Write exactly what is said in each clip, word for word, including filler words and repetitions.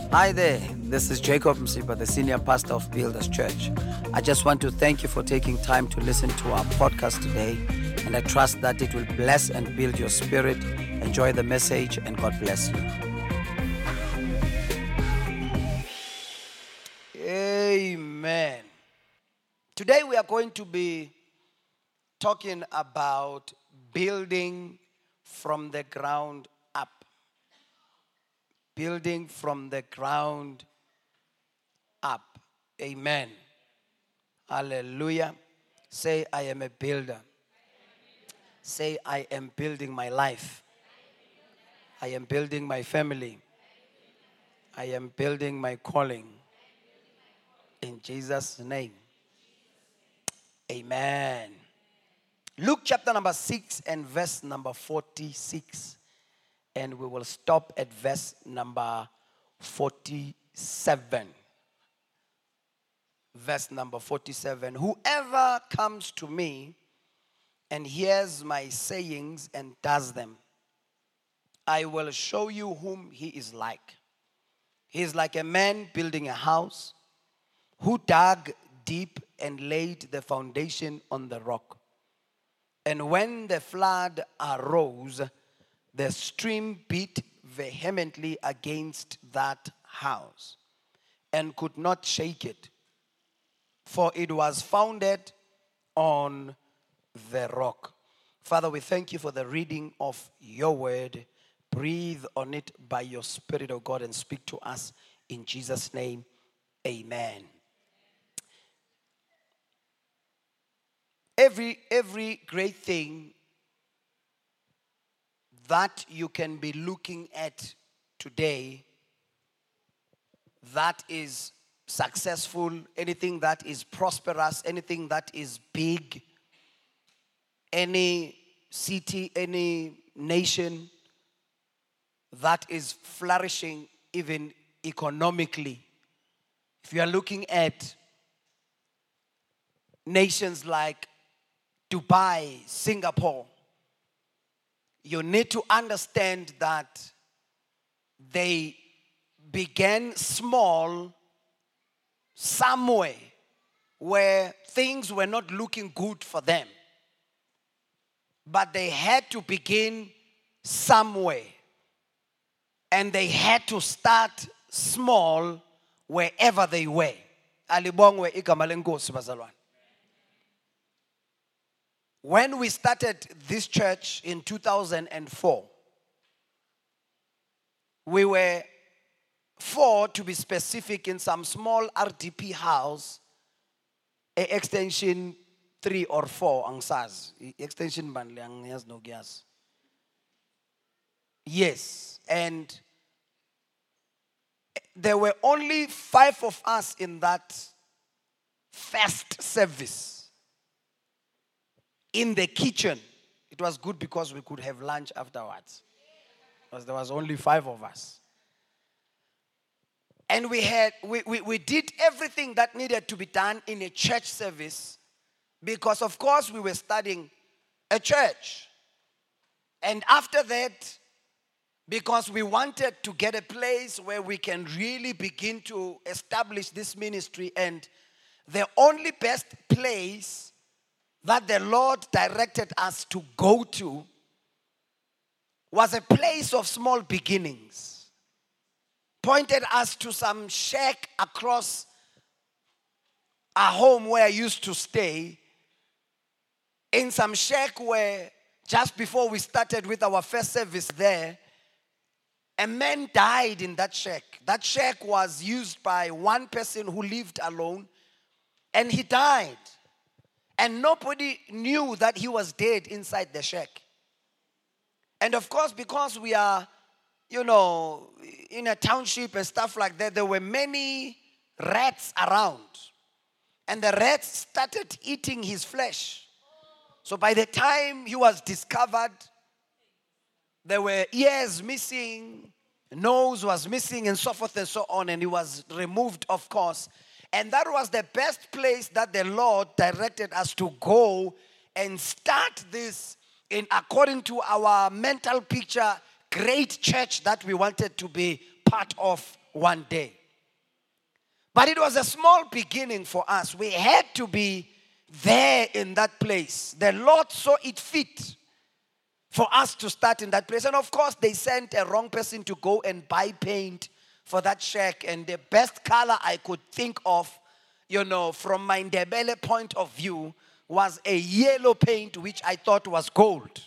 Hi there, this is Jacob Msipa, the senior pastor of Builders Church. I just want to thank you for taking time to listen to our podcast today, and I trust that it will bless and build your spirit. Enjoy the message, and God bless you. Amen. Today we are going to be talking about building from the ground up. Building from the ground up. Amen. Hallelujah. Say, I am a builder. Say, I am building my life. I am building my family. I am building my calling. In Jesus' name. Amen. Luke chapter number six and verse number forty-six. And we will stop at verse number forty-seven. Verse number forty-seven. Whoever comes to me and hears my sayings and does them, I will show you whom he is like. He is like a man building a house who dug deep and laid the foundation on the rock. And when the flood arose, the stream beat vehemently against that house and could not shake it, for it was founded on the rock. Father, we thank you for the reading of your word. Breathe on it by your Spirit, O God, and speak to us in Jesus' name. Amen. Every, every great thing that you can be looking at today that is successful, anything that is prosperous, anything that is big, any city, any nation that is flourishing even economically. If you are looking at nations like Dubai, Singapore, you need to understand that they began small somewhere where things were not looking good for them. But they had to begin somewhere. And they had to start small wherever they were. Alibongwe igama lenkosi bazalwane. When we started this church in two thousand four, we were four, to be specific, in some small R D P house, a extension three or four, angsaz. Extension banle angyaz no gyaz. Yes, and there were only five of us in that first service. In the kitchen. It was good because we could have lunch afterwards. Because there was only five of us. And we had we, we, we did everything that needed to be done in a church service. Because of course we were studying a church. And after that, because we wanted to get a place where we can really begin to establish this ministry, and the only best place that the Lord directed us to go to was a place of small beginnings. Pointed us to some shack across a home where I used to stay. In some shack where, just before we started with our first service there, a man died in that shack. That shack was used by one person who lived alone, and he died. And nobody knew that he was dead inside the shack. And of course, because we are, you know, in a township and stuff like that, there were many rats around. And the rats started eating his flesh. So by the time he was discovered, there were ears missing, nose was missing, and so forth and so on. And he was removed, of course. And that was the best place that the Lord directed us to go and start this in according to our mental picture, great church that we wanted to be part of one day. But it was a small beginning for us. We had to be there in that place. The Lord saw it fit for us to start in that place. And of course, they sent a wrong person to go and buy paint for that shack. And the best color I could think of, you know, from my Ndebele point of view, was a yellow paint, which I thought was gold.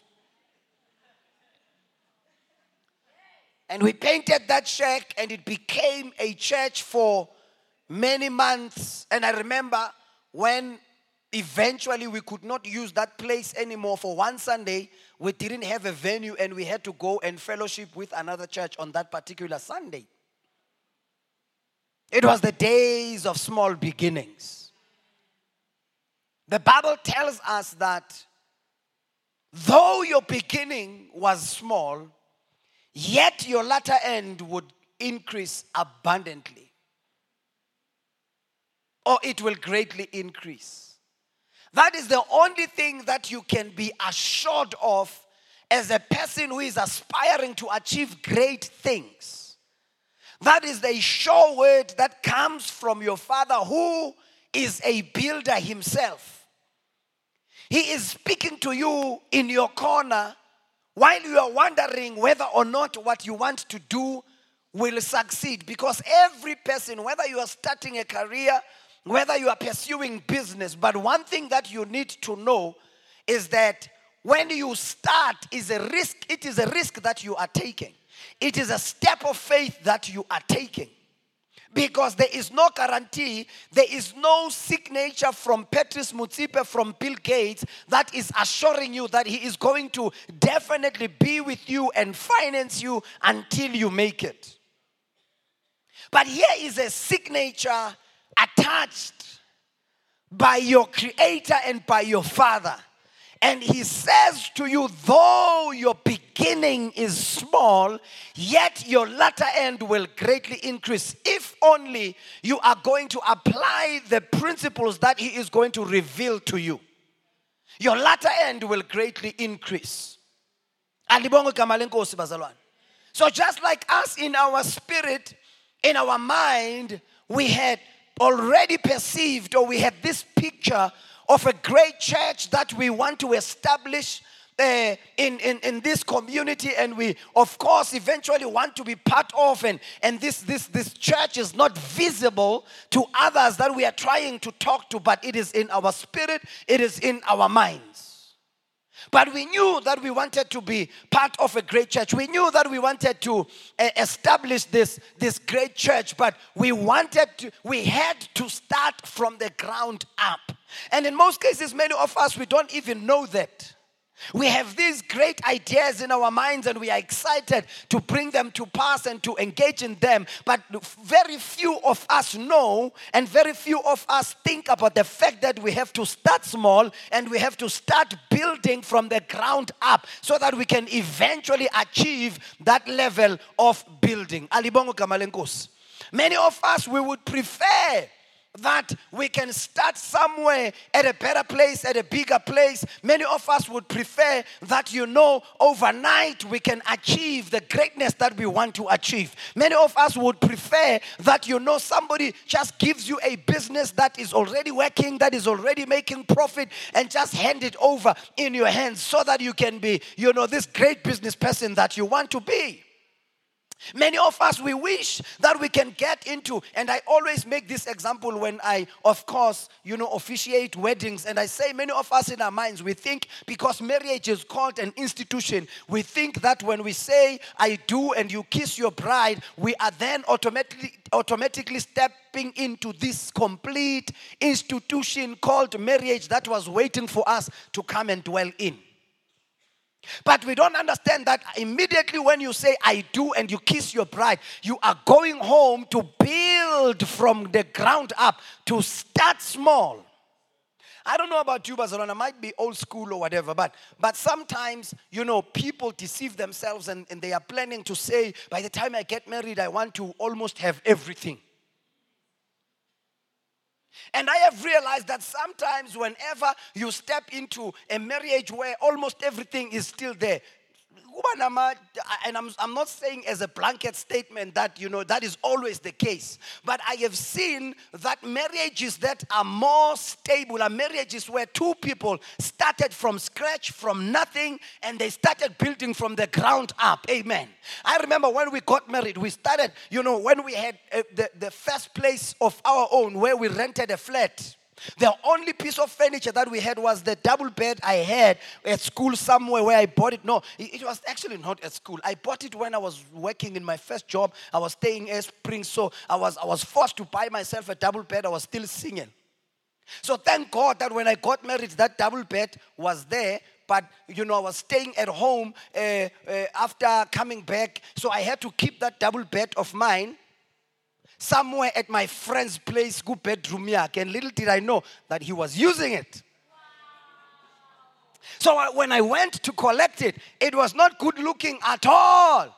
And we painted that shack, and it became a church for many months. And I remember when eventually we could not use that place anymore for one Sunday, we didn't have a venue, and we had to go and fellowship with another church on that particular Sunday. It was the days of small beginnings. The Bible tells us that though your beginning was small, yet your latter end would increase abundantly. Or it will greatly increase. That is the only thing that you can be assured of as a person who is aspiring to achieve great things. That is the sure word that comes from your Father, who is a builder himself. He is speaking to you in your corner while you are wondering whether or not what you want to do will succeed. Because every person, whether you are starting a career, whether you are pursuing business, but one thing that you need to know is that when you start is a risk, it is a risk that you are taking. It is a step of faith that you are taking. Because there is no guarantee, there is no signature from Patrice Motsepe, from Bill Gates, that is assuring you that he is going to definitely be with you and finance you until you make it. But here is a signature attached by your Creator and by your Father. And he says to you, though your beginning is small, yet your latter end will greatly increase. If only you are going to apply the principles that he is going to reveal to you, your latter end will greatly increase. So just like us, in our spirit, in our mind, we had already perceived, or we had this picture of a great church that we want to establish uh, in, in, in this community, and we, of course, eventually want to be part of, and, and this, this, this church is not visible to others that we are trying to talk to, but it is in our spirit, it is in our minds. But we knew that we wanted to be part of a great church. We knew that we wanted to uh, establish this, this great church, but we wanted to, we had to start from the ground up. And in most cases, many of us, we don't even know that. We have these great ideas in our minds, and we are excited to bring them to pass and to engage in them. But very few of us know, and very few of us think about the fact that we have to start small, and we have to start building from the ground up so that we can eventually achieve that level of building. Alibongo Kamalenkosi. Many of us, we would prefer that we can start somewhere at a better place, at a bigger place. Many of us would prefer that, you know, overnight we can achieve the greatness that we want to achieve. Many of us would prefer that, you know, somebody just gives you a business that is already working, that is already making profit, and just hand it over in your hands so that you can be, you know, this great business person that you want to be. Many of us, we wish that we can get into, and I always make this example when I, of course, you know, officiate weddings, and I say many of us in our minds, we think because marriage is called an institution, we think that when we say, I do, and you kiss your bride, we are then automatically, automatically stepping into this complete institution called marriage that was waiting for us to come and dwell in. But we don't understand that immediately when you say, I do, and you kiss your bride, you are going home to build from the ground up, to start small. I don't know about you, Barcelona, might be old school or whatever, but, but sometimes, you know, people deceive themselves, and, and they are planning to say, by the time I get married, I want to almost have everything. And I have realized that sometimes whenever you step into a marriage where almost everything is still there, kuba nama, and I'm, I'm not saying as a blanket statement that, you know, that is always the case. But I have seen that marriages that are more stable are marriages where two people started from scratch, from nothing, and they started building from the ground up. Amen. I remember when we got married, we started, you know, when we had uh, the, the first place of our own where we rented a flat. The only piece of furniture that we had was the double bed I had at school somewhere where I bought it. No, it was actually not at school. I bought it when I was working in my first job. I was staying in Spring, so I was, I was forced to buy myself a double bed. I was still singing. So thank God that when I got married, that double bed was there. But, you know, I was staying at home uh, uh, after coming back. So I had to keep that double bed of mine somewhere at my friend's place, good bedroom, and little did I know that he was using it. So I, when I went to collect it, it was not good looking at all.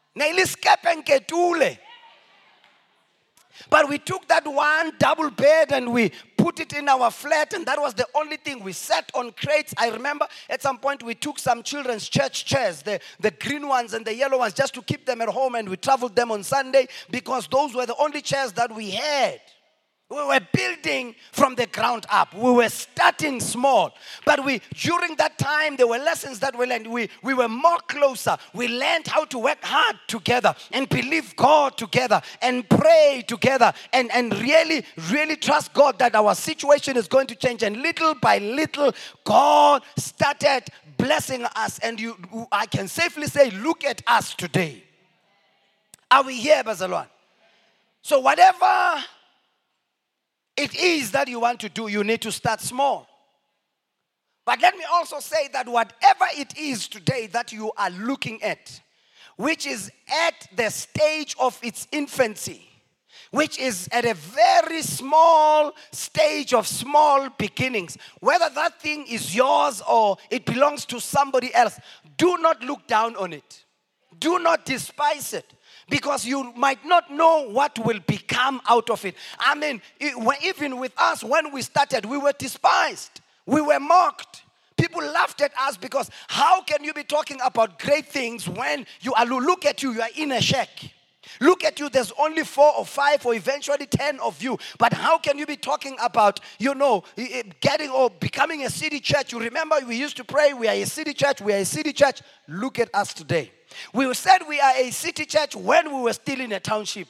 But we took that one double bed and we put it in our flat, and that was the only thing. We sat on crates. I remember at some point we took some children's church chairs, the, the green ones and the yellow ones, just to keep them at home, and we traveled them on Sunday because those were the only chairs that we had. We were building from the ground up. We were starting small. But we, during that time, there were lessons that we learned. We, we were more closer. We learned how to work hard together and believe God together and pray together and, and really, really trust God that our situation is going to change. And little by little, God started blessing us. And you, I can safely say, look at us today. Are we here, Bazalwan? So whatever it is that you want to do, you need to start small. But let me also say that whatever it is today that you are looking at, which is at the stage of its infancy, which is at a very small stage of small beginnings, whether that thing is yours or it belongs to somebody else, do not look down on it. Do not despise it. Because you might not know what will become out of it. I mean, even with us, when we started, we were despised. We were mocked. People laughed at us because how can you be talking about great things when you are, look at you, you are in a shack. Look at you, there's only four or five or eventually ten of you. But how can you be talking about, you know, getting or becoming a city church? You remember we used to pray, we are a city church, we are a city church. Look at us today. We said we are a city church when we were still in a township.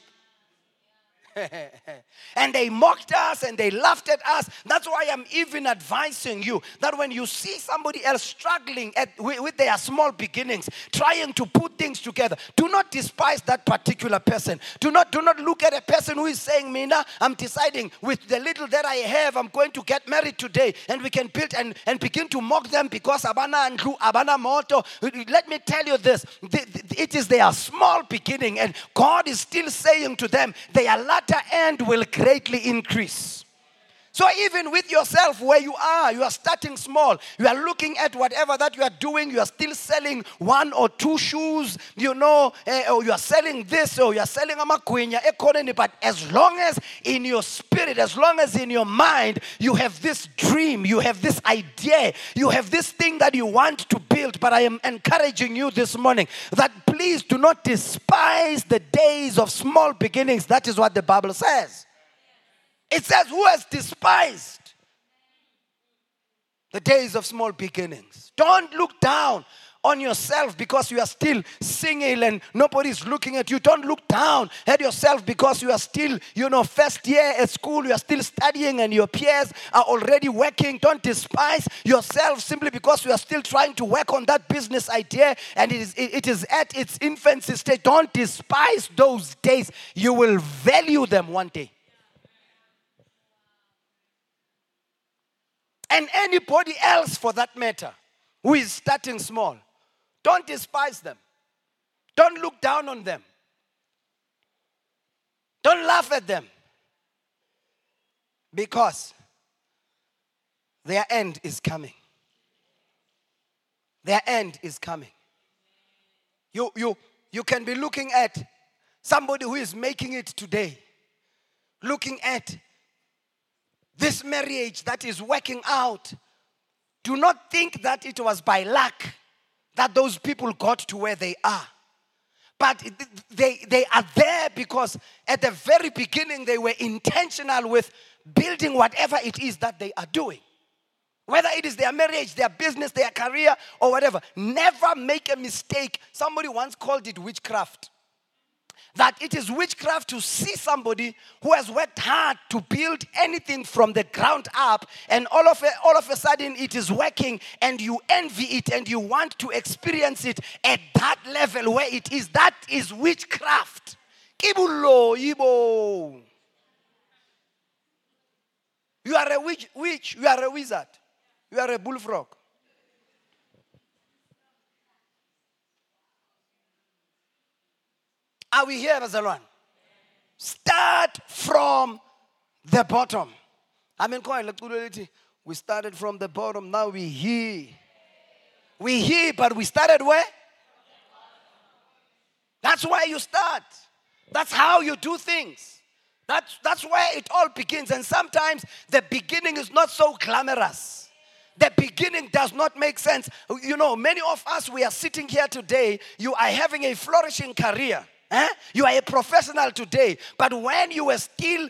And they mocked us and they laughed at us. That's why I'm even advising you that when you see somebody else struggling at, with, with their small beginnings, trying to put things together, do not despise that particular person. Do not, do not look at a person who is saying, Mina, I'm deciding with the little that I have, I'm going to get married today, and we can build and, and begin to mock them because abana andlu, abana moto. Let me tell you this, it is their small beginning, and God is still saying to them, they are latter end will greatly increase. So even with yourself where you are, you are starting small. You are looking at whatever that you are doing. You are still selling one or two shoes, you know, uh, or you are selling this, or you are selling amakwenya economy. But as long as in your spirit, as long as in your mind, you have this dream, you have this idea, you have this thing that you want to build. But I am encouraging you this morning that please do not despise the days of small beginnings. That is what the Bible says. It says, who has despised the days of small beginnings? Don't look down on yourself because you are still single and nobody's looking at you. Don't look down at yourself because you are still, you know, first year at school. You are still studying and your peers are already working. Don't despise yourself simply because you are still trying to work on that business idea and it is, it is at its infancy stage. Don't despise those days. You will value them one day. And anybody else for that matter who is starting small, don't despise them. Don't look down on them. Don't laugh at them. Because their end is coming. Their end is coming. You, you, you can be looking at somebody who is making it today. Looking at this marriage that is working out. Do not think that it was by luck that those people got to where they are. But they, they are there because at the very beginning they were intentional with building whatever it is that they are doing. Whether it is their marriage, their business, their career, or whatever. Never make a mistake. Somebody once called it witchcraft. That it is witchcraft to see somebody who has worked hard to build anything from the ground up, and all of a, all of a sudden it is working, and you envy it and you want to experience it at that level where it is. That is witchcraft. Kibulo, Ibo. You are a witch, witch, you are a wizard. You are a bullfrog. Are we here, Bazalwan? Start from the bottom. I mean, we started from the bottom, now we here. We here, but we started where? That's where you start. That's how you do things. That's, that's where it all begins. And sometimes the beginning is not so glamorous. The beginning does not make sense. You know, many of us, we are sitting here today. You are having a flourishing career. Eh? You are a professional today, but when you were still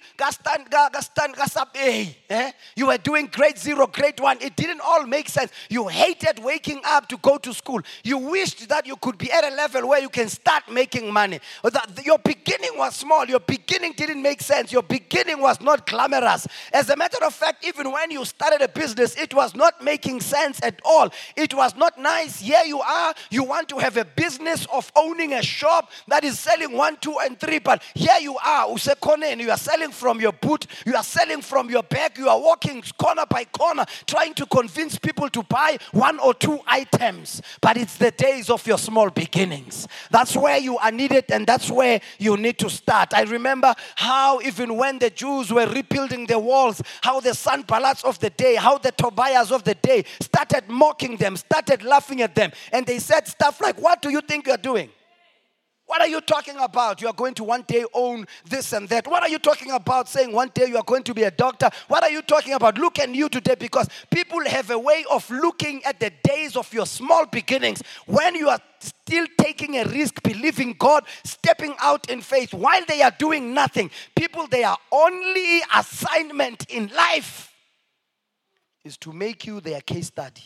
eh? you were doing grade zero, grade one, it didn't all make sense. You hated waking up to go to school. You wished that you could be at a level where you can start making money. Your beginning was small. Your beginning didn't make sense. Your beginning was not glamorous. As a matter of fact, even when you started a business, it was not making sense at all. It was not nice. Here you are. You want to have a business of owning a shop that is selling one, two, and three, but here you are, and you are selling from your boot, you are selling from your bag, you are walking corner by corner, trying to convince people to buy one or two items. But it's the days of your small beginnings. That's where you are needed, and that's where you need to start. I remember how even when the Jews were rebuilding the walls, how the Sanballats of the day, how the Tobias of the day started mocking them, started laughing at them, and they said stuff like, what do you think you're doing? What are you talking about? You are going to one day own this and that. What are you talking about saying one day you are going to be a doctor? What are you talking about? Look at you today, because people have a way of looking at the days of your small beginnings when you are still taking a risk, believing God, stepping out in faith while they are doing nothing. People, their only assignment in life is to make you their case study.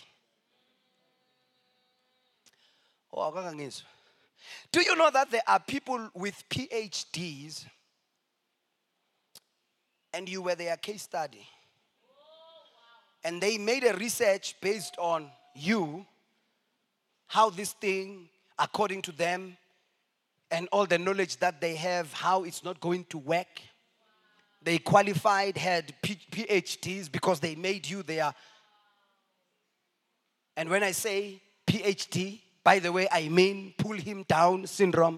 Oh, do you know that there are people with P H Ds and you were their case study? And they made a research based on you, how this thing, according to them, and all the knowledge that they have, how it's not going to work. They qualified, had P H Ds because they made you their. And when I say P H D, by the way, I mean pull him down syndrome.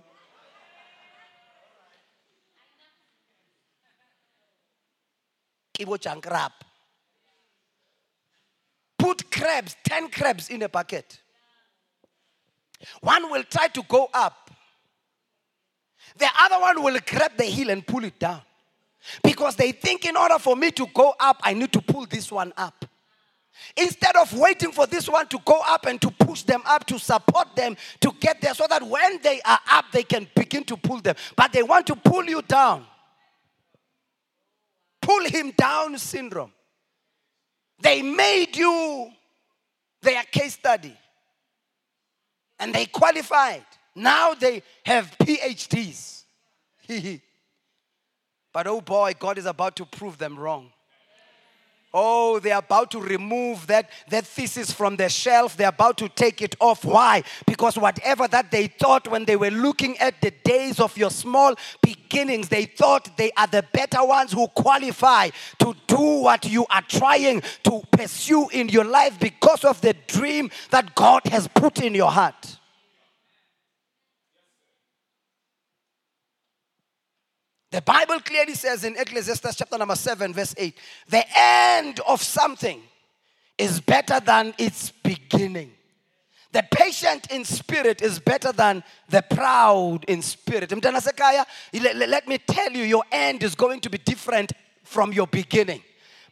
Kibo chankrap. Put crabs, ten crabs in a bucket. One will try to go up. The other one will grab the heel and pull it down. Because they think in order for me to go up, I need to pull this one up. Instead of waiting for this one to go up and to push them up, to support them, to get there so that when they are up, they can begin to pull them. But they want to pull you down. Pull him down syndrome. They made you their case study. And they qualified. Now they have P H Ds. But oh boy, God is about to prove them wrong. Oh, they're about to remove that, that thesis from the shelf. They're about to take it off. Why? Because whatever that they thought when they were looking at the days of your small beginnings, they thought they are the better ones who qualify to do what you are trying to pursue in your life because of the dream that God has put in your heart. The Bible clearly says in Ecclesiastes chapter number seven, verse eight, the end of something is better than its beginning. The patient in spirit is better than the proud in spirit. Let me tell you, your end is going to be different from your beginning.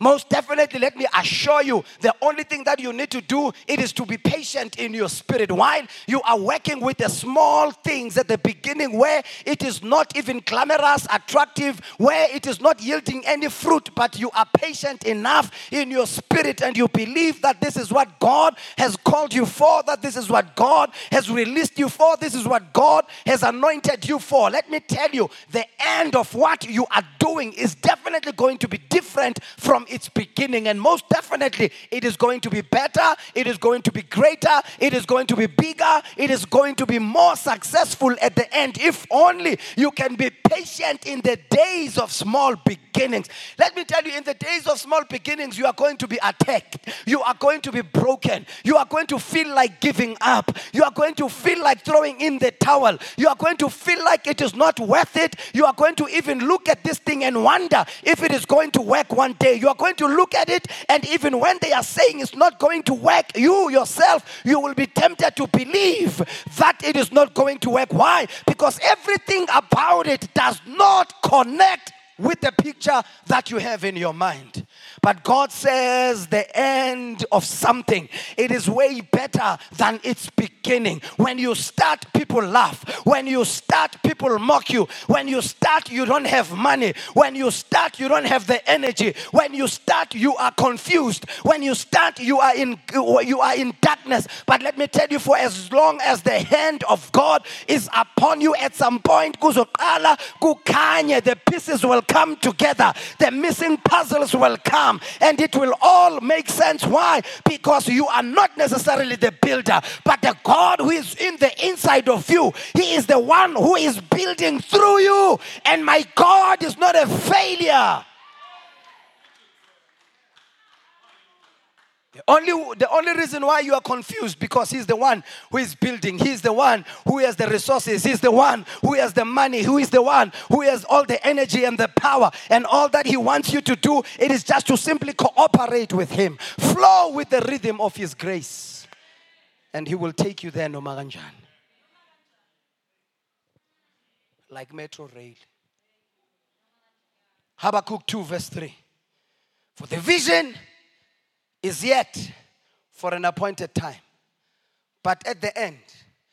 Most definitely, let me assure you, the only thing that you need to do, it is to be patient in your spirit. While you are working with the small things at the beginning where it is not even glamorous, attractive, where it is not yielding any fruit, but you are patient enough in your spirit and you believe that this is what God has called you for, that this is what God has released you for, this is what God has anointed you for. Let me tell you, the end of what you are doing is definitely going to be different from its beginning, and most definitely it is going to be better, it is going to be greater, it is going to be bigger, it is going to be more successful at the end, if only you can be patient in the days of small beginnings. Let me tell you, in the days of small beginnings, you are going to be attacked, you are going to be broken, you are going to feel like giving up, you are going to feel like throwing in the towel, you are going to feel like it is not worth it, you are going to even look at this thing and wonder if it is going to work one day. You are going to look at it, and even when they are saying it's not going to work, you yourself, you will be tempted to believe that it is not going to work. Why? Because everything about it does not connect with the picture that you have in your mind. But God says the end of something, it is way better than its beginning. When you start, people laugh. When you start, people mock you. When you start, you don't have money. When you start, you don't have the energy. When you start, you are confused. When you start, you are in you are in darkness. But let me tell you, for as long as the hand of God is upon you, at some point, kuzoqala kukhanye, the pieces will come together. The missing puzzles will come, and it will all make sense. Why? Because you are not necessarily the builder, but the God who is in the inside of you. He is the one who is building through you, and my God is not a failure. The only, the only reason why you are confused, because he's the one who is building. He's the one who has the resources. He's the one who has the money. Who is the one who has all the energy and the power. And all that he wants you to do, it is just to simply cooperate with him. Flow with the rhythm of his grace. And he will take you there no maranjan. Like Metro Rail. Habakkuk two verse three. For the vision is yet for an appointed time. But at the end,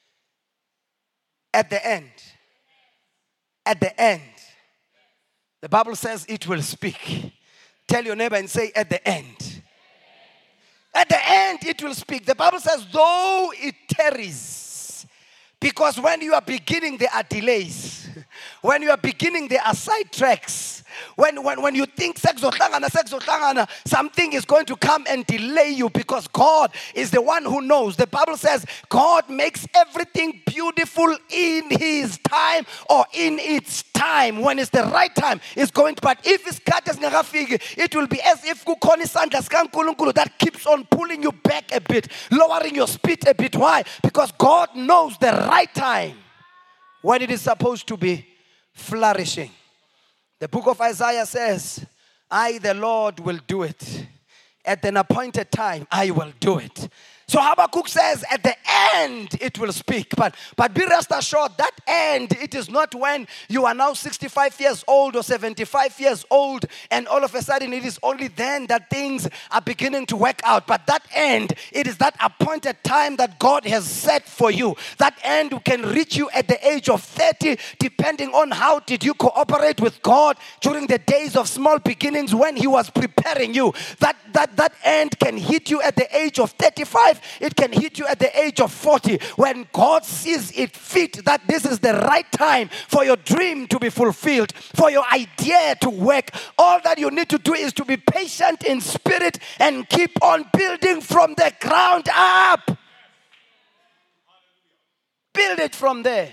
at the end, at the end, the Bible says it will speak. Tell your neighbor and say, at the end. At the end, it will speak. The Bible says, though it tarries. Because when you are beginning, there are delays. When you are beginning, there are side tracks. When, when, when you think something is going to come and delay you, because God is the one who knows. The Bible says God makes everything beautiful in his time, or in its time. When it's the right time, it's going to. But if it's cut, it will be as if that keeps on pulling you back a bit, lowering your speed a bit. Why? Because God knows the right time when it is supposed to be flourishing. The book of Isaiah says, I, the Lord, will do it. At an appointed time, I will do it. So Habakkuk says, at the end, it will speak. But, but be rest assured, that end, it is not when you are now sixty-five years old or seventy-five years old, and all of a sudden, it is only then that things are beginning to work out. But that end, it is that appointed time that God has set for you. That end can reach you at the age of thirty, depending on how did you cooperate with God during the days of small beginnings when he was preparing you. That, that, that end can hit you at the age of thirty-five. It can hit you at the age of forty, when God sees it fit that this is the right time for your dream to be fulfilled, for your idea to work. All that you need to do is to be patient in spirit and keep on building from the ground up. Build it from there.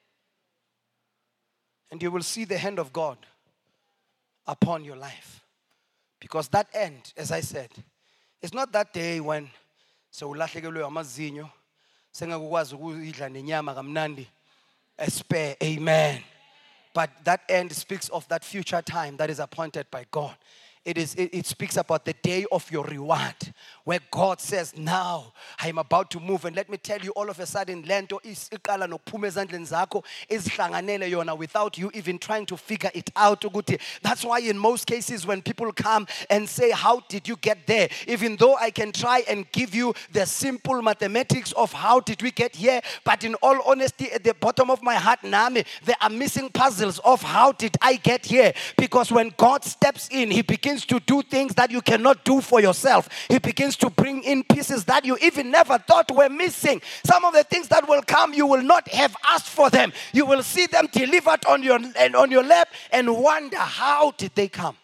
And you will see the hand of God upon your life. Because that end, as I said, is not that day when so ulahlekelwe amazinyo sengakwazi ukuyidla nenyama kamnandi a spare. Amen. But that end speaks of that future time that is appointed by God. It is. It, it speaks about the day of your reward, where God says, "Now I am about to move." And let me tell you, all of a sudden, lento is iqala nokuphuma ezandleni zakho izihlanganele yona without you even trying to figure it out. Ukuthi. That's why in most cases, when people come and say, "How did you get there?" Even though I can try and give you the simple mathematics of how did we get here, but in all honesty, at the bottom of my heart, nami, there are missing puzzles of how did I get here. Because when God steps in, He begins to do things that you cannot do for yourself. He begins to bring in pieces that you even never thought were missing. Some of the things that will come, you will not have asked for them. You will see them delivered on your, and on your lap and wonder, how did they come?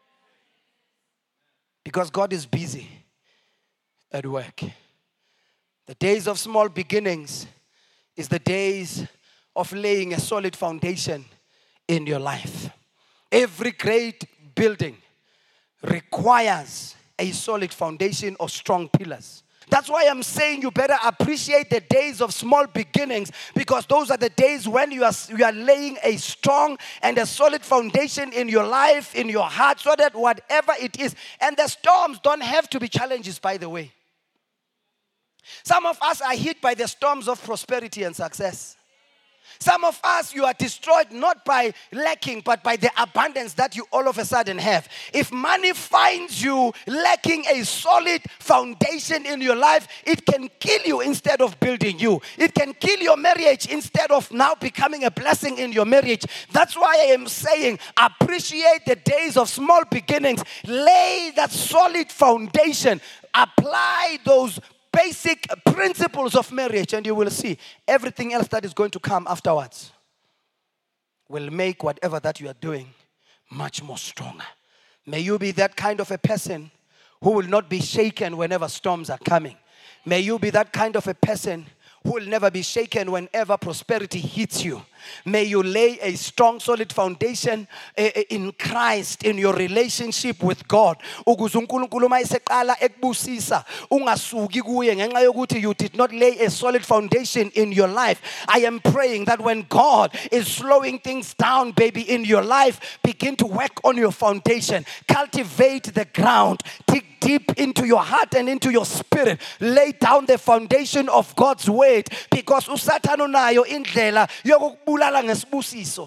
Because God is busy at work. The days of small beginnings is the days of laying a solid foundation in your life. Every great building requires a solid foundation or strong pillars. That's why I'm saying you better appreciate the days of small beginnings, because those are the days when you are, you are laying a strong and a solid foundation in your life, in your heart, so that whatever it is, and the storms don't have to be challenges, by the way. Some of us are hit by the storms of prosperity and success. Some of us, you are destroyed not by lacking, but by the abundance that you all of a sudden have. If money finds you lacking a solid foundation in your life, it can kill you instead of building you. It can kill your marriage instead of now becoming a blessing in your marriage. That's why I am saying, appreciate the days of small beginnings. Lay that solid foundation. Apply those basic principles of marriage, and you will see everything else that is going to come afterwards will make whatever that you are doing much more stronger. May you be that kind of a person who will not be shaken whenever storms are coming. May you be that kind of a person who will never be shaken whenever prosperity hits you. May you lay a strong, solid foundation in Christ, in your relationship with God. Ukuze uNkulunkulu mayiseqala ekubusisa ungasuki kuye ngenxa yokuthi you did not lay a solid foundation in your life. I am praying that when God is slowing things down, baby, in your life, begin to work on your foundation. Cultivate the ground. Dig deep into your heart and into your spirit. Lay down the foundation of God's word, because uSathane unayo indlela yokubulala ngesibusiso.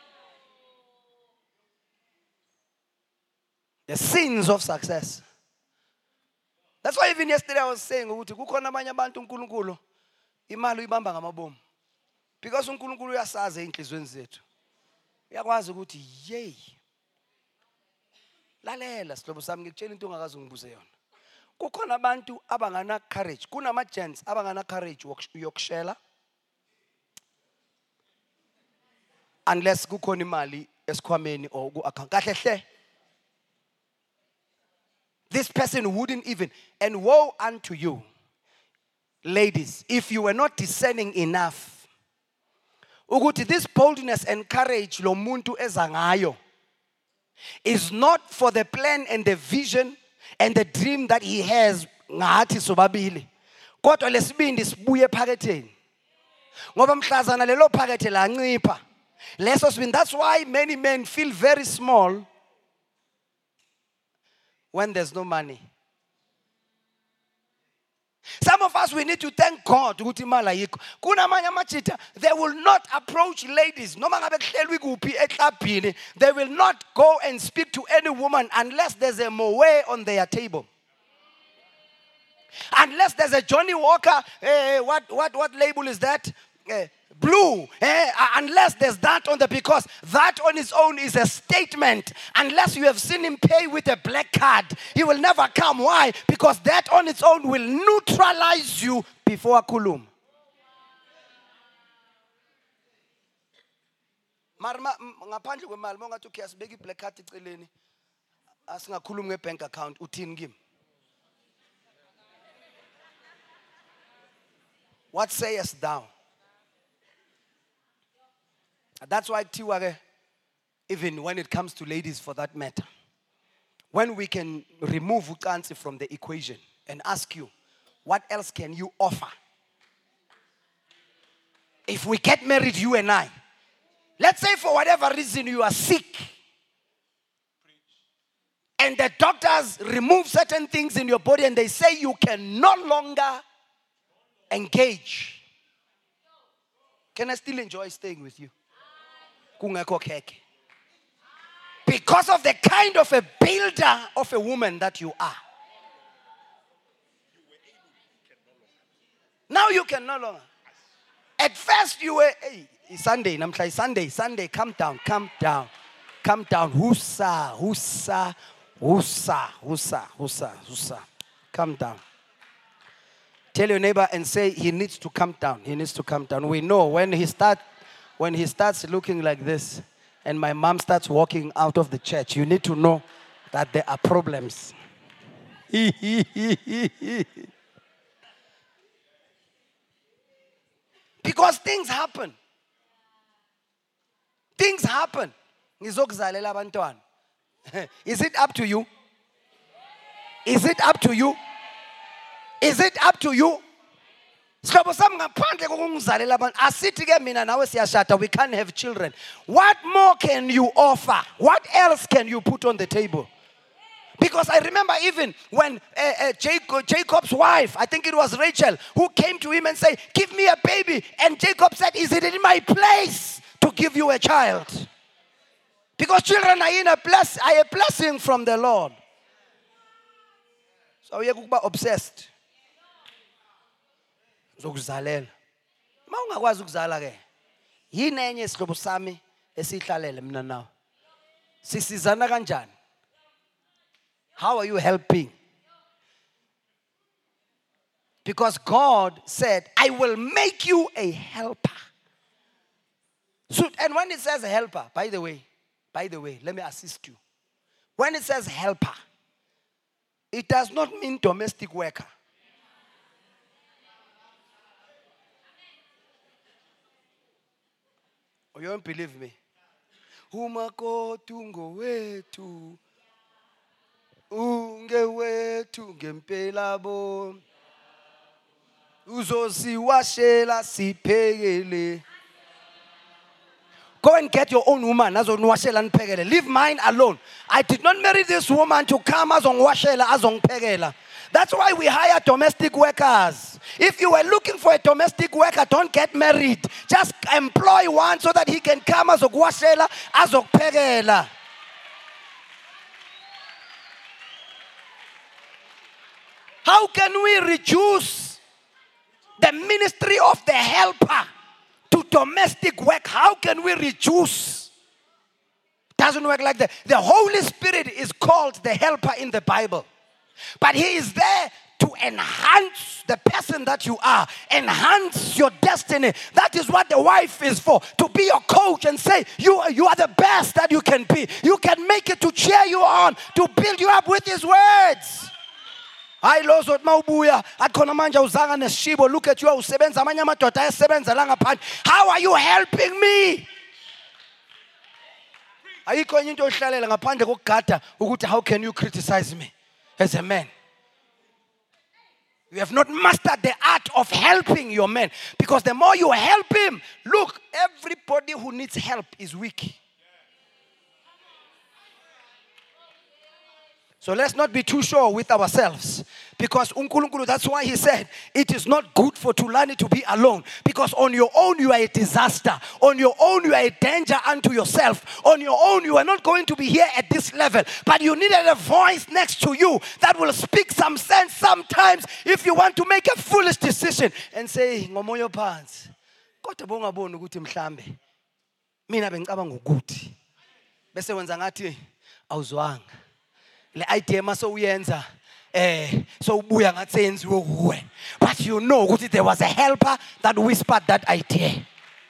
The sins of success. That's why even yesterday I was saying ukuthi kukhona abanye abantu uNkulunkulu imali uyibamba ngamabomu. Because uNkulunkulu uyasazi einhlizweni zethu. Uyakwazi ukuthi yey. Lalela sihlobo sami ngikutshela into ongakazi ngibuze yona. Kukhona abantu abangana courage. Kunama gents abangana courage yokushela. Unless kukhona imali esikhwameni or ku account. Kahle hle. This person wouldn't even, and woe unto you, ladies, if you were not discerning enough. Ukuthi this boldness and courage lo muntu eza ngayo is not for the plan and the vision and the dream that he has ngathi sobabili. Kodwa lesibindi sibuye phaketheni. Ngoba mhlazana lelo phakethe la ncipha. Leso sibindi, that's why many men feel very small when there's no money. Some of us, we need to thank God ukuthi imali ayikho. Kunamanye amajita, they will not approach ladies. Noma ngabe kuhlelwe kuphi eklabhini, they will not go and speak to any woman unless there's a moe on their table. Unless there's a Johnny Walker, eh, what what what label is that? Eh, blue, eh, unless there's that on the, because that on its own is a statement. Unless you have seen him pay with a black card, he will never come. Why? Because that on its own will neutralize you before akhuluma. Marma ngaphandle kwemali mongathi ukuyasibeka iblack card eceleni asingakhulumi ngebank account uthini kimi? What sayest thou? That's why Tiwage, even when it comes to ladies for that matter, when we can remove ucansi from the equation and ask you, what else can you offer? If we get married, you and I, let's say for whatever reason you are sick. And the doctors remove certain things in your body and they say you can no longer engage. Can I still enjoy staying with you? Because of the kind of a builder of a woman that you are. Now you can no longer. At first you were, hey, it's Sunday, Namhlai, Sunday, Sunday, come down, come down, come down. Husa, husa, husa, husa, husa, husa. Come down. Tell your neighbor and say he needs to come down. He needs to come down. We know when he start, when he starts looking like this, and my mom starts walking out of the church, you need to know that there are problems. Because things happen. Things happen. Is it up to you? Is it up to you? Is it up to you? We can't have children. What more can you offer? What else can you put on the table? Because I remember even when uh, uh, Jacob, Jacob's wife, I think it was Rachel, who came to him and said, give me a baby. And Jacob said, is it in my place to give you a child? Because children are, in a bless, are a blessing from the Lord. So we are obsessed. Zokuzalela. Ma ungakwazi ukuzala ke. Yini enye isihlobo sami esihlalele mina nawe. Sisizana kanjani? How are you helping? Because God said, I will make you a helper. So, and when it says helper, by the way, by the way, let me assist you. When it says helper, it does not mean domestic worker. Oh, you don't believe me? Umako tungo wetu. Unge wetu ngempela bo. Uzosiwashela sipegele. Go and get your own woman. Leave mine alone. I did not marry this woman to come as on washela as on pegela. That's why we hire domestic workers. If you were looking for a domestic worker, don't get married. Just employ one so that he can come as a washela as a pegela. How can we reduce the ministry of the helper to domestic work? How can we reduce? Doesn't work like that. The Holy Spirit is called the helper in the Bible. But he is there to enhance the person that you are. Enhance your destiny. That is what the wife is for. To be your coach and say, you, you are the best that you can be. You can make it, to cheer you on, to build you up with his words. I lost what maubuya akona manja uzanga neshibo. Look at you, usebenza amanye amadoda ayasebenza la ngaphandle. How are you helping me? Ayikho into ohlalela ngaphandle kokugada ukuthi how can you criticize me as a man? You have not mastered the art of helping your man, because the more you help him, look, everybody who needs help is weak. So let's not be too sure with ourselves. Because unkulunkulu, that's why he said, it is not good for Tulani to be alone. Because on your own, you are a disaster. On your own, you are a danger unto yourself. On your own, you are not going to be here at this level. But you needed a voice next to you that will speak some sense sometimes if you want to make a foolish decision. And say, ngomoyo phansi. Kodwa bongaboni ukuthi mhlambe. Mina bengicabanga ukuthi. Bese wenza ngathi awuzwanga. Le idea maso uyenza eh so ubuya ngathi yenziwe kuwe, but you know ukuthi there was a helper that whispered that idea.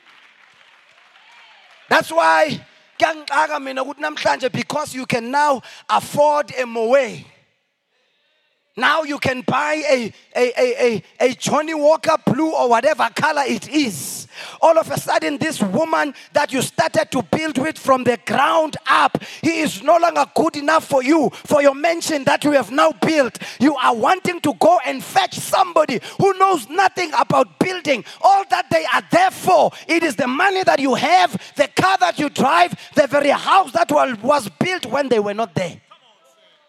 That's why kuyangixaka mina ukuthi namhlanje, because you can now afford a Moe. Now you can buy a, a, a, a, a Johnny Walker blue or whatever color it is. All of a sudden, this woman that you started to build with from the ground up, he is no longer good enough for you, for your mansion that you have now built. You are wanting to go and fetch somebody who knows nothing about building. All that they are there for, it is the money that you have, the car that you drive, the very house that was built when they were not there.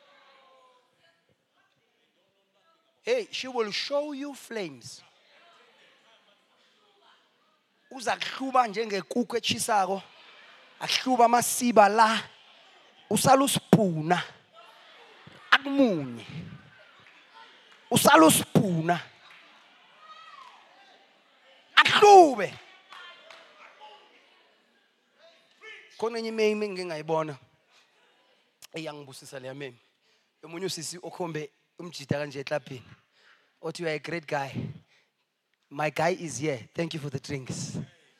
Hey, she will show you flames. Uza kuhluba njengekuku etshisako. Ahluba amasiba la. Usala usibhuna. Akumunye. Usala usibhuna. Ahlube. Khona enye imeme engike ngayibona. Eyangibusisa leya meme. Omunye usisi okhombe umjida kanje eklabhini. Othi you are a great guy. My guy is here. Thank you for the drinks.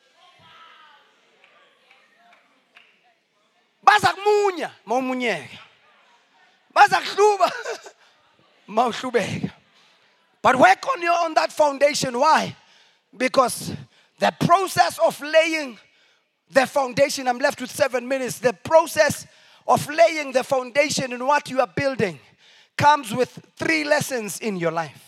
Baza kumunya, mawumunyeke. Baza kuhluba, mawuhlubeka. But work on your on that foundation. Why? Because the process of laying the foundation, I'm left with seven minutes. The process of laying the foundation in what you are building comes with three lessons in your life.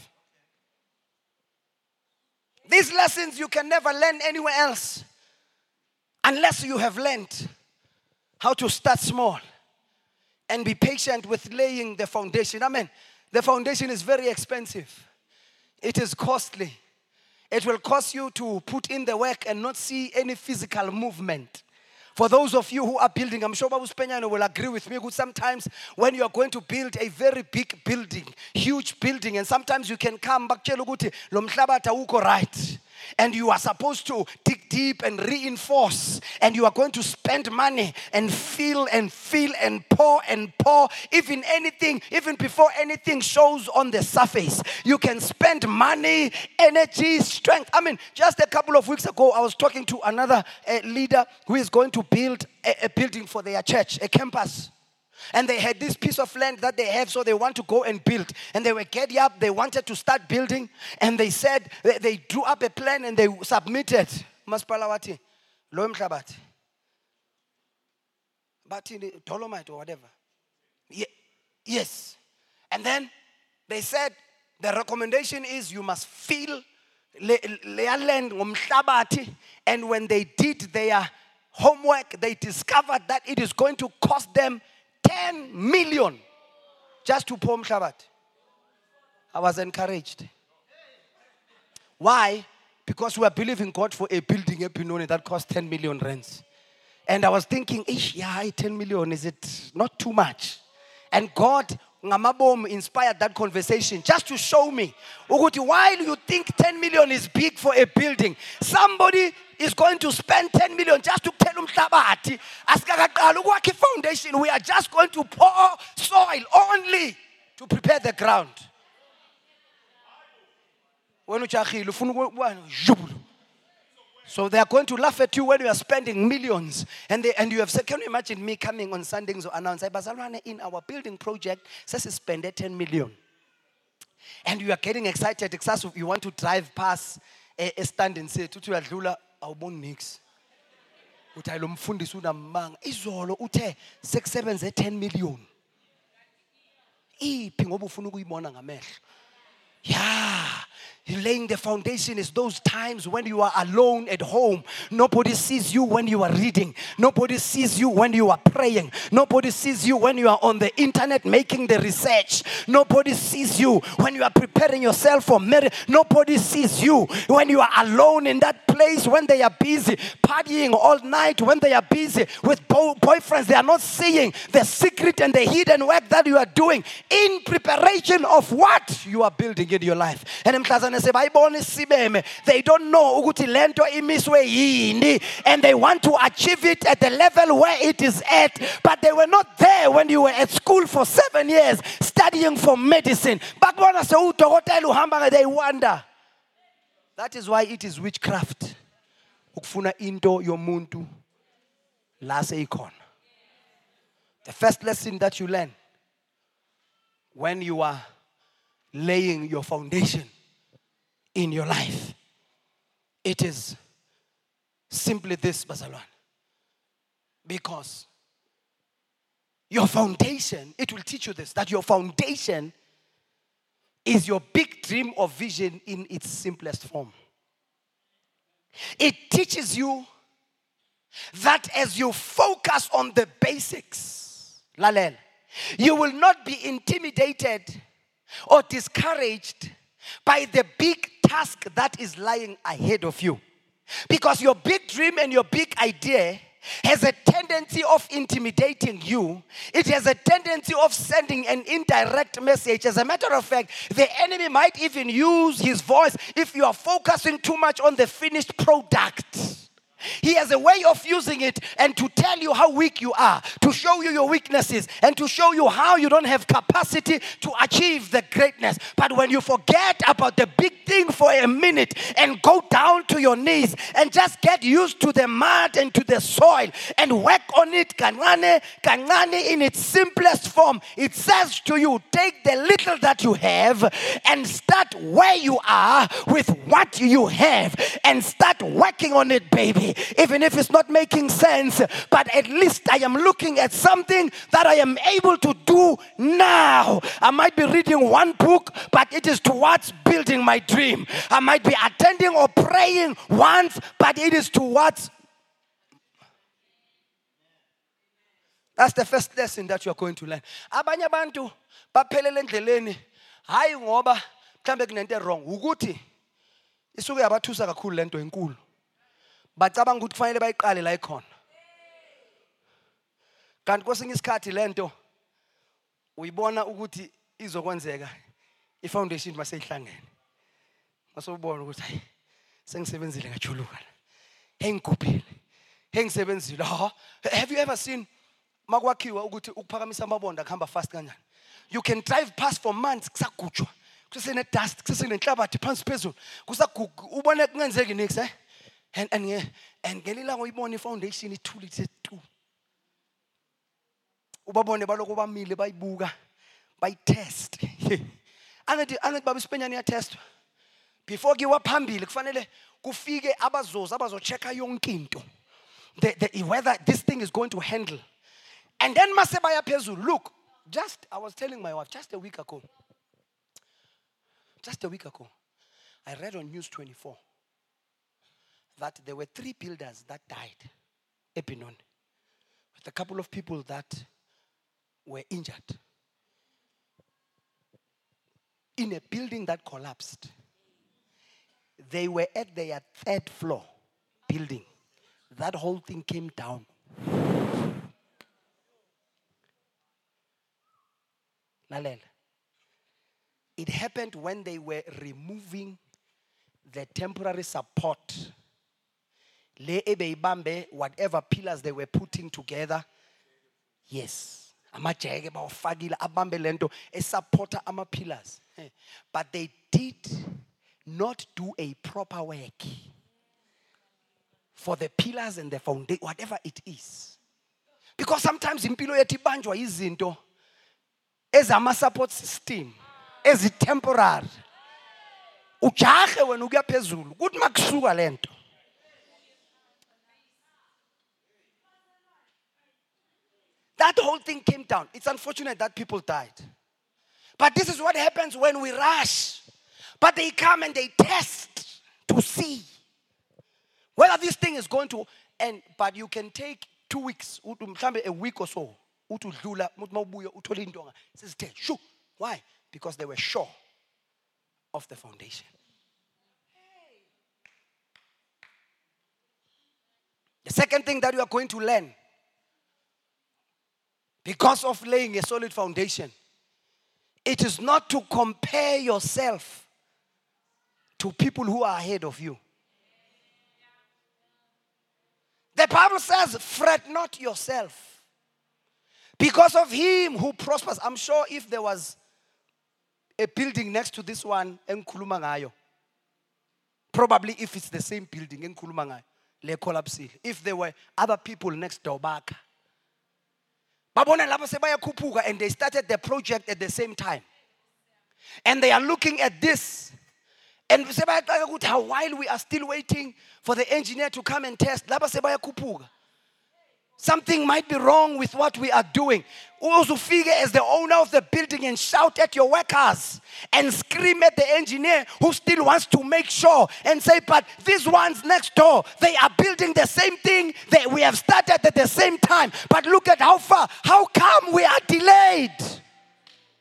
These lessons you can never learn anywhere else unless you have learned how to start small and be patient with laying the foundation. Amen. The foundation is very expensive. It is costly. It will cost you to put in the work and not see any physical movement. For those of you who are building, I'm sure Babu Spenyano will agree with me. Sometimes when you are going to build a very big building, huge building, and sometimes you can come back right. And you are supposed to dig deep and reinforce. And you are going to spend money and feel and feel and pour and pour. Even anything, even before anything shows on the surface, you can spend money, energy, strength. I mean, just a couple of weeks ago, I was talking to another uh, leader who is going to build a, a building for their church, a campus. And they had this piece of land that they have, so they want to go and build. And they were getting up, they wanted to start building. And they said, they, they drew up a plan and they submitted. Maspalawati, Loem Shabbat. But in the Dolomite or whatever. Ye- yes. And then they said, the recommendation is you must fill their land ngomhlabati. And when they did their homework, they discovered that it is going to cost them ten million just to pour Shabbat. I was encouraged. Why? Because we are believing God for a building up in Pinoni that cost ten million rands. And I was thinking, ish, yeah, ten million, is it not too much? And God Ngamabom inspired that conversation just to show me, while you think ten million is big for a building, somebody is going to spend ten million just to tell them Tabati. As a foundation, we are just going to pour soil only to prepare the ground. So they are going to laugh at you when you are spending millions. And they, and you have said, can you imagine me coming on Sundays or announce, in our building project, says spend ten million. And you are getting excited, you want to drive past a, a stand and say, Tutu Adlula, our bone nix. Utaylo mfundisi unamanga. Izolo uthe six seven ze ten million. Iphi ngoba ufuna ukuyibona ngamehlo. Yeah. Laying the foundation is those times when you are alone at home. Nobody sees you when you are reading. Nobody sees you when you are praying. Nobody sees you when you are on the internet making the research. Nobody sees you when you are preparing yourself for marriage. Nobody sees you when you are alone in that place, when they are busy partying all night, when they are busy with bo- boyfriends. They are not seeing the secret and the hidden work that you are doing in preparation of what you are building in your life. And they don't know ukuthi lento imiswe yini, and they want to achieve it at the level where it is at, but they were not there when you were at school for seven years studying for medicine. They wonder. That is why it is witchcraft. Ukufuna into yomuntu la seyikhona. The first lesson that you learn when you are laying your foundation in your life, it is simply this, Bazalwan. Because your foundation, it will teach you this, that your foundation is your big dream or vision in its simplest form. It teaches you that as you focus on the basics, Lalel, you will not be intimidated or discouraged by the big task that is lying ahead of you. Because your big dream and your big idea has a tendency of intimidating you. It has a tendency of sending an indirect message. As a matter of fact, the enemy might even use his voice if you are focusing too much on the finished product. He has a way of using it and to tell you how weak you are, to show you your weaknesses, and to show you how you don't have capacity to achieve the greatness. But when you forget about the big thing for a minute and go down to your knees and just get used to the mud and to the soil and work on it, kancane, kancane in its simplest form, it says to you, take the little that you have and start where you are with what you have and start working on it, baby. Even if it's not making sense, but at least I am looking at something that I am able to do now. I might be reading one book, but it is towards building my dream. I might be attending or praying once, but it is towards. That's the first lesson that you are going to learn. Abanye abantu baphelele endleleni hayi ngoba mhlambe kunento wrong ukuthi isuke yabathusa kakhulu lento enkulu. Bacabanga ukuthi kufanele bayiqale la ikhona. Kanti kwesinye isikhathi lento uyibona ukuthi izokwenzeka ifoundation maseyihlangene. Masubona ukuthi hayi sengisebenzile ngajuluka. Engikhuphile. Engisebenzile. Have you ever seen makwakhiwa ukuthi ukuphakamisa amabonda kuhamba fast kanjani? You can drive past for months kusagujwa. Kusene dust, kusene inhlabathi phansi phezulu. Kusagugu ubone kungenzeki nix eh? And and and ngelila ngoyibona ifoundation ithuli ithe tu. Ubabone baloko bamile bayibuka, bayitest. Angithi angithi baba isipenyana iya test. Before kiwa phambili kufanele kufike abazoza abazochecka yonke into. The, the whether this thing is going to handle. And then mase baya phezulu. Look, just I was telling my wife just a week ago. Just a week ago, I read on News twenty-four that there were three builders that died, Epinon, with a couple of people that were injured in a building that collapsed. They were at their third floor building. That whole thing came down. Lalela. It happened when they were removing the temporary support. Le ebe ibambe whatever pillars they were putting together. Yes. Amajeke bawafakile abambe lento esupporta ama pillars. But they did not do a proper work for the pillars and the foundation, whatever it is. Because sometimes impilo yethu ibanjwa izinto ezama support system. Is it temporary? Ujahe when uya phezulu kuthi makusuka lento. That whole thing came down. It's unfortunate that people died. But this is what happens when we rush. But they come and they test to see whether this thing is going to end. But you can take two weeks, a week or so. Why? Because they were sure of the foundation. The second thing that you are going to learn, because of laying a solid foundation, it is not to compare yourself to people who are ahead of you. The Bible says, fret not yourself because of him who prospers. I'm sure if there was a building next to this one, enkhuluma ngayo. Probably if it's the same building, enkhuluma ngayo, le collapse. If there were other people next door back. Babona laba sebaya khuphuka and they started the project at the same time. And they are looking at this. And while we are still waiting for the engineer to come and test, laba sebaya khuphuka. Something might be wrong with what we are doing. Also figure as the owner of the building and shout at your workers and scream at the engineer who still wants to make sure and say, but these ones next door, they are building the same thing that we have started at the same time. But look at how far, how come we are delayed?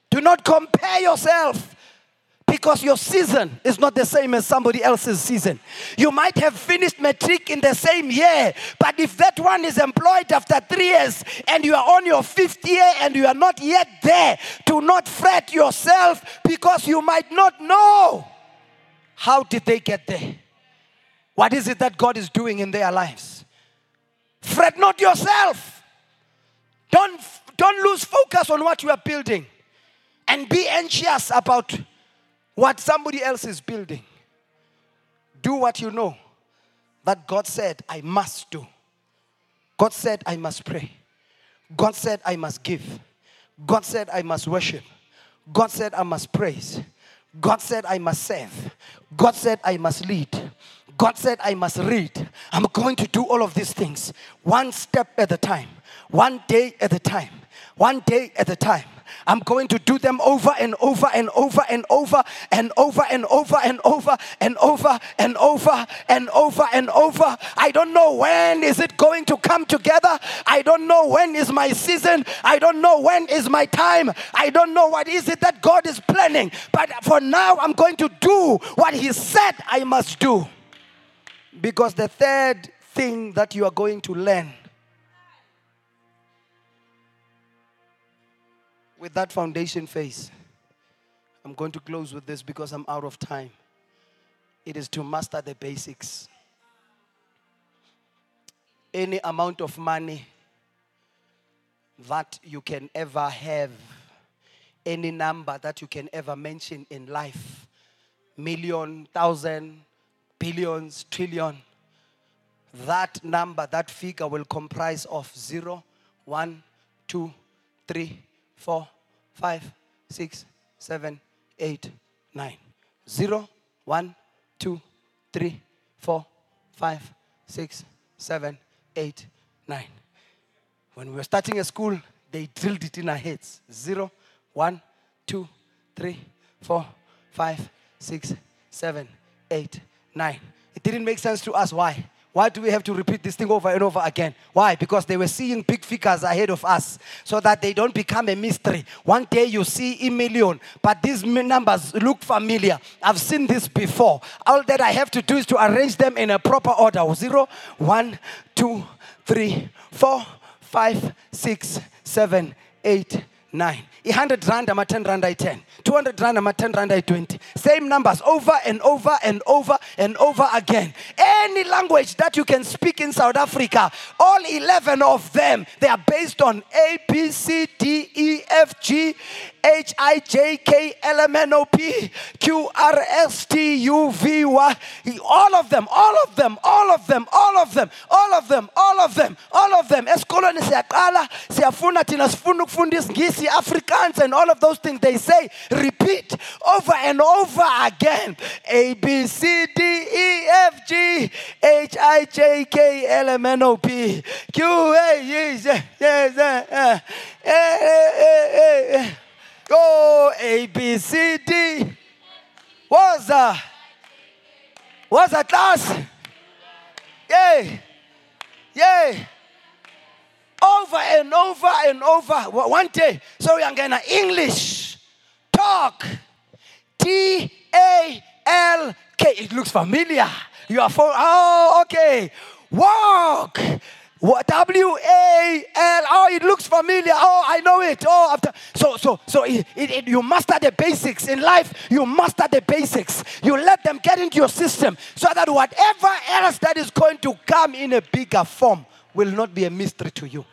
Do not compare yourself, because your season is not the same as somebody else's season. You might have finished matric in the same year, but if that one is employed after three years and you are on your fifth year and you are not yet there, do not fret yourself, because you might not know how did they get there. What is it that God is doing in their lives? Fret not yourself. Don't, don't lose focus on what you are building and be anxious about what somebody else is building. Do what you know that God said, I must do. God said, I must pray. God said, I must give. God said, I must worship. God said, I must praise. God said, I must serve. God said, I must lead. God said, I must read. I'm going to do all of these things one step at a time, one day at a time, one day at a time. I'm going to do them over and over and over and over and over and over and over and over and over and over and over. I don't know when is it going to come together. I don't know when is my season. I don't know when is my time. I don't know what is it that God is planning. But for now, I'm going to do what He said I must do. Because the third thing that you are going to learn with that foundation phase, I'm going to close with this because I'm out of time. It is to master the basics. Any amount of money that you can ever have, any number that you can ever mention in life, million, thousand, billions, trillion, that number, that figure will comprise of zero, one, two, three, four, five, six, seven, eight, nine. Zero, one, two, three, four, five, six, seven, eight, nine. When we were starting a school, they drilled it in our heads. Zero, one, two, three, four, five, six, seven, eight, nine. It didn't make sense to us. Why? Why do we have to repeat this thing over and over again? Why? Because they were seeing big figures ahead of us so that they don't become a mystery. One day you see a million, but these numbers look familiar. I've seen this before. All that I have to do is to arrange them in a proper order. Zero, one, two, three, four, five, six, seven, eight, nine. one hundred rand, I'm a ten rand, I ten. two hundred rand, I'm a ten rand, I twenty. Same numbers over and over and over and over again. Any language that you can speak in South Africa, all eleven of them, they are based on A, B, C, D, E, F, G, H, I, J, K, L, M, N, O, P, Q, R, S, T, U, V, Y. All of them, all of them, all of them, all of them, all of them, all of them, all of them. Esikolweni siyaqala, siyafuna thina sifuna ukufundisa ngisi Afrikaans and all of those things they say, repeat over and over again. A, B, C, D, E, F, G, H, I, J, K, L, M, N, O, P, Q, A, Y, Z, Z, Z, Go A, B, C, D. What's that? What's that class? Yay. Yay. Over and over and over. One day. So we are going to English. Talk. T A L K. It looks familiar. You are for, oh, okay. Walk. What W A L? Oh, it looks familiar. Oh, I know it. Oh, after so so so it, it, it, you master the basics in life. You master the basics. You let them get into your system so that whatever else that is going to come in a bigger form will not be a mystery to you.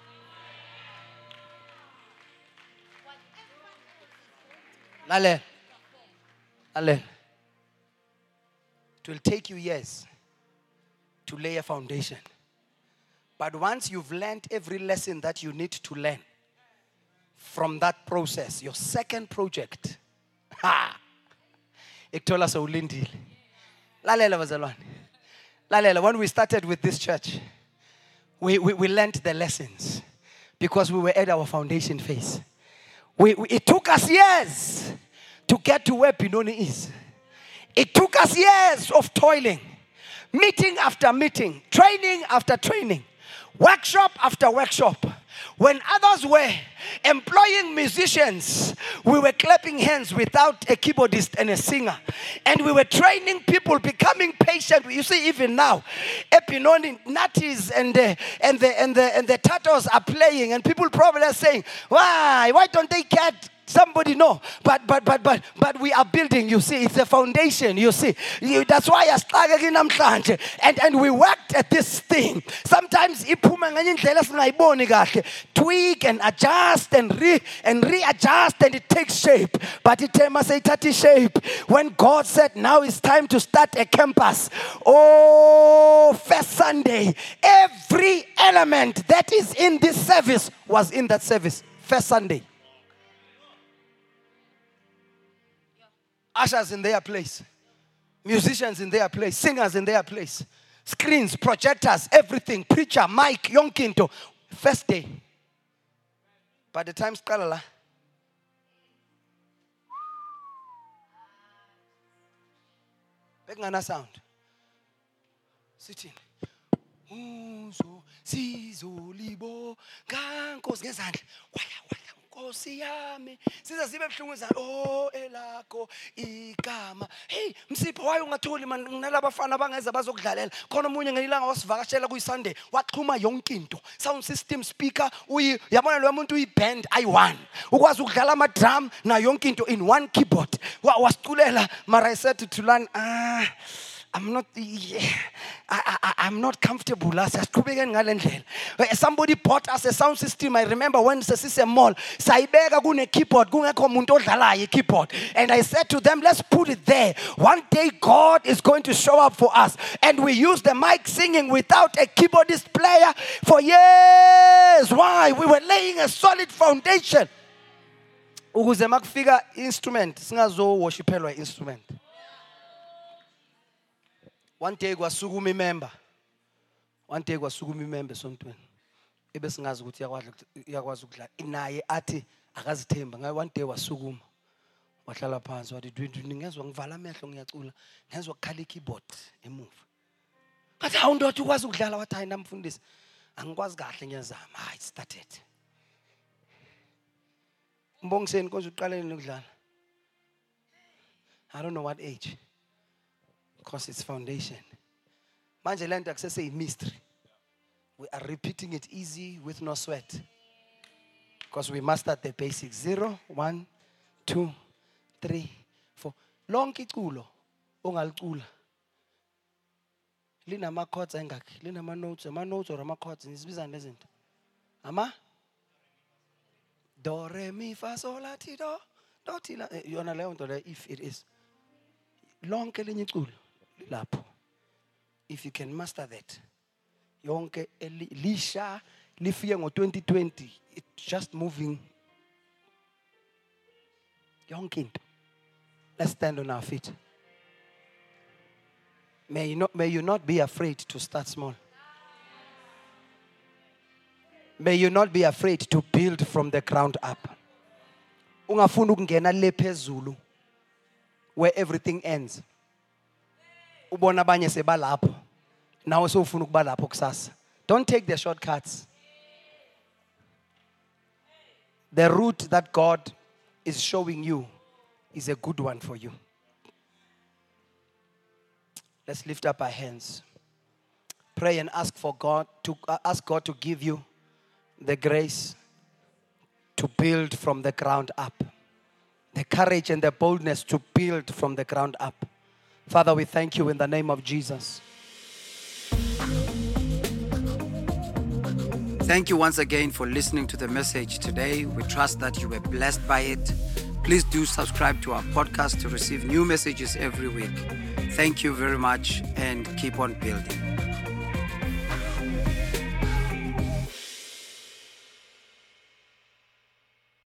Lale, Lale. It will take you years to lay a foundation. But once you've learned every lesson that you need to learn from that process, your second project, ha, ikuthola sewulindile. Lalela bazalwane. Lalela, when we started with this church, we, we, we learned the lessons because we were at our foundation phase. We, we, it took us years to get to where Benoni is. It took us years of toiling, meeting after meeting, training after training. Workshop after workshop. When others were employing musicians, we were clapping hands without a keyboardist and a singer. And we were training people, becoming patient. You see, even now, Epinoni, Natis, and the, and the, and the, and the Tatos are playing, and people probably are saying, why? Why don't they get somebody? No, but but but but but we are building. You see, it's a foundation. You see, you, that's why I started in Namhlanje, and and we worked at this thing. Sometimes iphuma nganye indlela singayiboni kahle, tweak and adjust and re and readjust, and it takes shape. But it must say thirty shape. When God said, now it's time to start a campus. Oh, first Sunday, every element that is in this service was in that service. First Sunday. Ushers in their place, musicians in their place, singers in their place, screens, projectors, everything, preacher, mic, yonkinto, first day. By the time Skalala, bekungana sound, sitting. Uzo sizolibo kankosi ngezandla waya waya Nkosi yami siza sibe ebhlungu izandla oh elakho igama hey Msipho waye ungathuli man nalaba bafana abangeza bazokudlalela khona umunye ngelilanga wasivakashela kuyiSunday waxhuma yonke into sound system speaker uyi yabona lo muntu uyiband ayi one ukwazi ukudlala ama drum na yonke into in one keyboard wasiculela mara I said to Tulani ah I'm not, yeah, I, I, I'm not comfortable. Somebody bought us a sound system. I remember when Sesise Mall, Saibega gune keyboard, gungeko muntu odlalayo keyboard. And I said to them, let's put it there. One day God is going to show up for us. And we used the mic singing without a keyboardist player for years. Why? We were laying a solid foundation. Ukuze makufika instrument, singazo worshipelwa instrument. One day kwasukuma member. One day kwasukuma member sontweni. Ebe singazi ukuthi yakwazi ukudlala. Inaye athi akazithemba. Ngaye one day wasukuma. Wahlala phansi wathi dwindwi ngezwe ngivala amehlo ngiyacula. Ngezwe ukukhala ikeyboard emuva. Bathi hawu ndoda ukwazi ukudlala wathi hayi namfundisi. Angikwazi kahle ngiyazama. Hayi started. Mbongiseni konje uqaleni ukudlala. I don't know what age. Because it's foundation. Manje lento akusese a mystery. We are repeating it easy with no sweat. Because we mastered the basics. Zero, one, two, three, four. Lonke iculo ongalicula. Linama chords engakhi? Linama notes, ama notes or ama chords nisibiza lezinto. Ama do re mi fa sol la ti do do ti la yona leyo nto le if it is. Lonke linye iculo. Lapho. If you can master that, yonke lisha lifike ngo twenty twenty, it's just moving. Yonke into. Let's stand on our feet. May you not, may you not be afraid to start small. May you not be afraid to build from the ground up. Ungafuna ukungena le phezulu where everything ends. Ubona abanye sebalapho nawe sowufuna ukuba lapho kusasa. Don't take the shortcuts. The route that God is showing you is a good one for you. Let's lift up our hands. Pray and ask for God to uh, ask God to give you the grace to build from the ground up. The courage and the boldness to build from the ground up. Father, we thank you in the name of Jesus. Thank you once again for listening to the message today. We trust that you were blessed by it. Please do subscribe to our podcast to receive new messages every week. Thank you very much and keep on building.